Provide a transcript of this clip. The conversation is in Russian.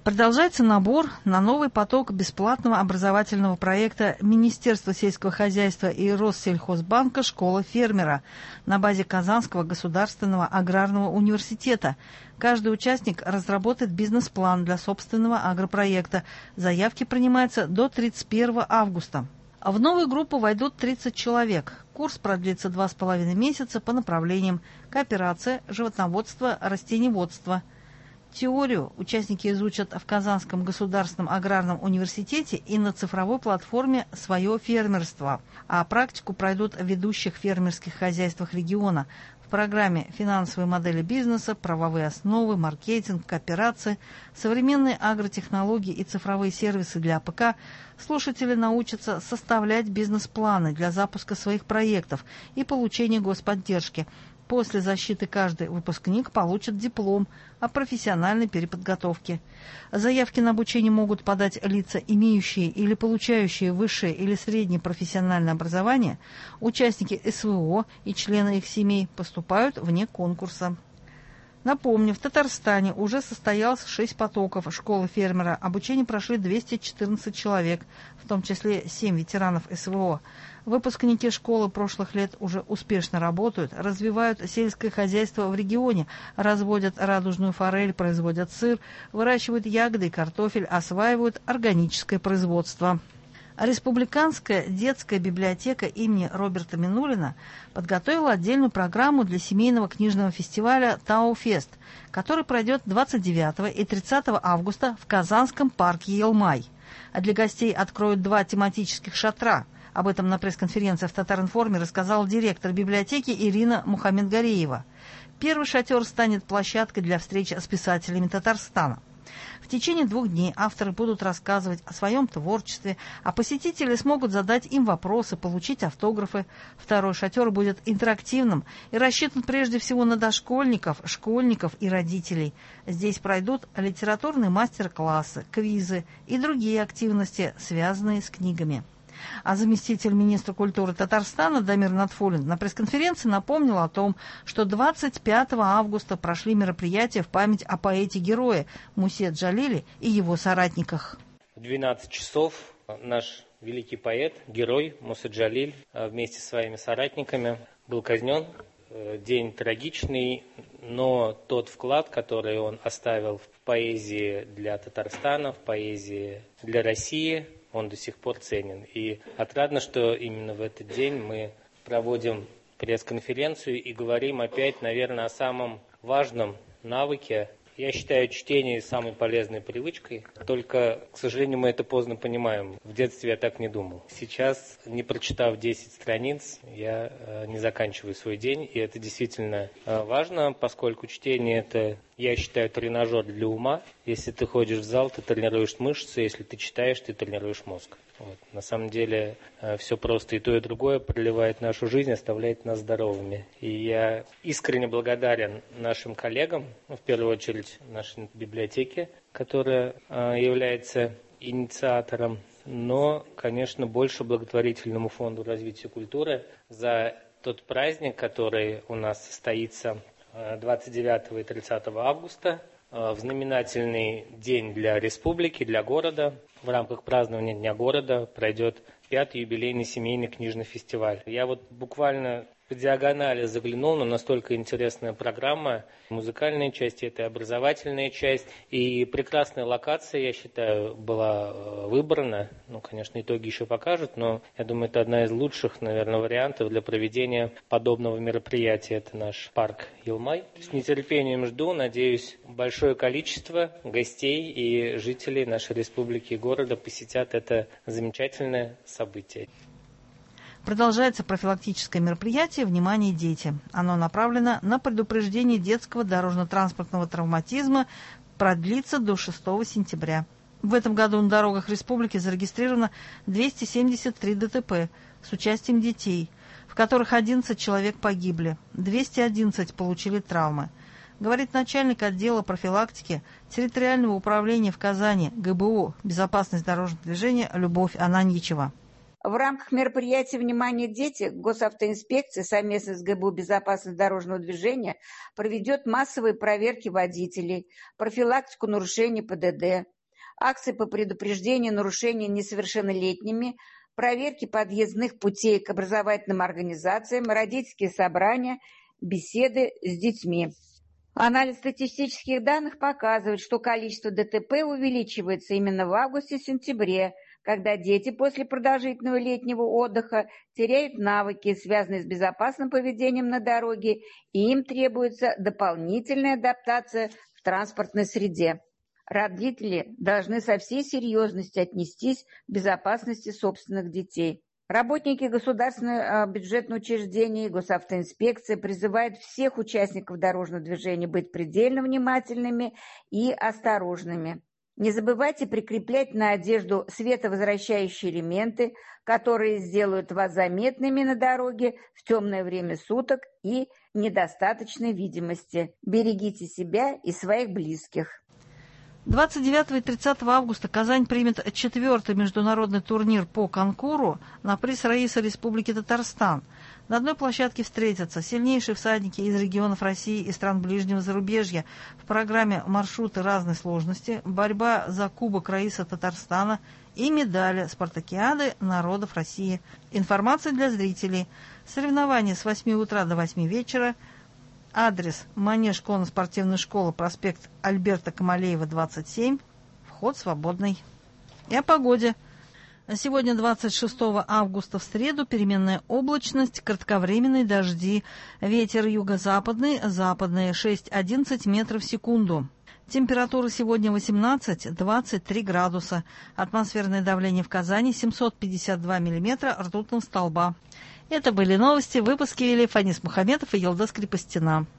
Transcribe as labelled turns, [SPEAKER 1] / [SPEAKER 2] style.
[SPEAKER 1] Продолжается набор на новый поток бесплатного образовательного проекта Министерства сельского хозяйства и Россельхозбанка «Школа фермера» на базе Казанского государственного аграрного университета. Каждый участник разработает бизнес-план для собственного агропроекта. Заявки принимаются до 31 августа. В новую группу войдут 30 человек. Курс продлится 2,5 месяца по направлениям кооперация, животноводство, растениеводство. Теорию участники изучат в Казанском государственном аграрном университете и на цифровой платформе «Свое фермерство», а практику пройдут в ведущих фермерских хозяйствах региона. В программе финансовые модели бизнеса, правовые основы, маркетинг, кооперации, современные агротехнологии и цифровые сервисы для АПК слушатели научатся составлять бизнес-планы для запуска своих проектов и получения господдержки. После защиты каждый выпускник получит диплом о профессиональной переподготовке. Заявки на обучение могут подать лица, имеющие или получающие высшее или среднее профессиональное образование. Участники СВО и члены их семей поступают вне конкурса. Напомню, в Татарстане уже состоялось 6 потоков школы фермера. Обучение прошли 214 человек, в том числе 7 ветеранов СВО. Выпускники школы прошлых лет уже успешно работают, развивают сельское хозяйство в регионе, разводят радужную форель, производят сыр, выращивают ягоды и картофель, осваивают органическое производство. Республиканская детская библиотека имени Роберта Минулина подготовила отдельную программу для семейного книжного фестиваля «Тау-фест», который пройдет 29 и 30 августа в Казанском парке Елмай. А для гостей откроют 2 тематических шатра. Об этом на пресс-конференции в Татар-информе рассказала директор библиотеки Ирина Мухаммедгареева. Первый шатер станет площадкой для встреч с писателями Татарстана. В течение 2 дней авторы будут рассказывать о своем творчестве, а посетители смогут задать им вопросы, получить автографы. Второй шатер будет интерактивным и рассчитан прежде всего на дошкольников, школьников и родителей. Здесь пройдут литературные мастер-классы, квизы и другие активности, связанные с книгами. А заместитель министра культуры Татарстана Дамир Натфулин на пресс-конференции напомнил о том, что 25 августа прошли мероприятия в память о поэте-герое Мусе Джалиле и его соратниках.
[SPEAKER 2] В 12 часов наш великий поэт, герой Муса Джалиль вместе со своими соратниками был казнен. День трагичный, но тот вклад, который он оставил в поэзии для Татарстана, в поэзии для России, он до сих пор ценен. И отрадно, что именно в этот день мы проводим пресс-конференцию и говорим опять, наверное, о самом важном навыке. Я считаю чтение самой полезной привычкой, только, к сожалению, мы это поздно понимаем. В детстве я так не думал. Сейчас, не прочитав 10 страниц, я не заканчиваю свой день, и это действительно важно, поскольку чтение – это, я считаю, тренажер для ума. Если ты ходишь в зал, ты тренируешь мышцы, если ты читаешь, ты тренируешь мозг. Вот. На самом деле все просто, и то, и другое проливает нашу жизнь, оставляет нас здоровыми. И я искренне благодарен нашим коллегам, в первую очередь нашей библиотеке, которая является инициатором, но, конечно, больше благотворительному фонду развития культуры за тот праздник, который у нас состоится 29 и 30 августа, в знаменательный день для республики, для города. В рамках празднования Дня города пройдет 5-й юбилейный семейный книжный фестиваль. Я вот буквально по диагонали заглянул, но настолько интересная программа. Музыкальная часть, это образовательная часть. И прекрасная локация, я считаю, была выбрана. Ну, конечно, итоги еще покажут, но я думаю, это одна из лучших, наверное, вариантов для проведения подобного мероприятия. Это наш парк Елмай. С нетерпением жду, надеюсь, большое количество гостей и жителей нашей республики и города посетят это замечательное событие.
[SPEAKER 1] Продолжается профилактическое мероприятие «Внимание, дети». Оно направлено на предупреждение детского дорожно-транспортного травматизма, продлится до 6 сентября. В этом году на дорогах республики зарегистрировано 273 ДТП с участием детей, в которых 11 человек погибли, 211 получили травмы. Говорит начальник отдела профилактики территориального управления в Казани ГБУ «Безопасность дорожного движения» Любовь Ананьичева.
[SPEAKER 3] В рамках мероприятия «Внимание, дети» Госавтоинспекция совместно с ГБУ «Безопасность дорожного движения» проведет массовые проверки водителей, профилактику нарушений ПДД, акции по предупреждению нарушений несовершеннолетними, проверки подъездных путей к образовательным организациям, родительские собрания, беседы с детьми. Анализ статистических данных показывает, что количество ДТП увеличивается именно в августе-сентябре, когда дети после продолжительного летнего отдыха теряют навыки, связанные с безопасным поведением на дороге, и им требуется дополнительная адаптация в транспортной среде. Родители должны со всей серьезностью отнестись к безопасности собственных детей. Работники государственного бюджетного учреждения и госавтоинспекции призывают всех участников дорожного движения быть предельно внимательными и осторожными. Не забывайте прикреплять на одежду световозвращающие элементы, которые сделают вас заметными на дороге в темное время суток и недостаточной видимости. Берегите себя и своих близких.
[SPEAKER 1] 29 и 30 августа Казань примет 4-й международный турнир по конкуру на приз Раисы Республики Татарстан. На одной площадке встретятся сильнейшие всадники из регионов России и стран ближнего зарубежья. В программе маршруты разной сложности, борьба за Кубок Раисы Татарстана и медали спартакиады народов России. Информация для зрителей. Соревнования с 8 утра до 8 вечера. Адрес: Манеж конно-спортивная школа, проспект Альберта Камалеева, 27. Вход свободный. И о погоде. Сегодня, 26 августа, в среду, переменная облачность, кратковременные дожди. Ветер юго-западный, западный 6-11 метров в секунду. Температура сегодня 18-23 градуса. Атмосферное давление в Казани 752 миллиметра ртутного столба. Это были новости. Выпуски вели Фанис Мухаметов и Елдос Крепостина.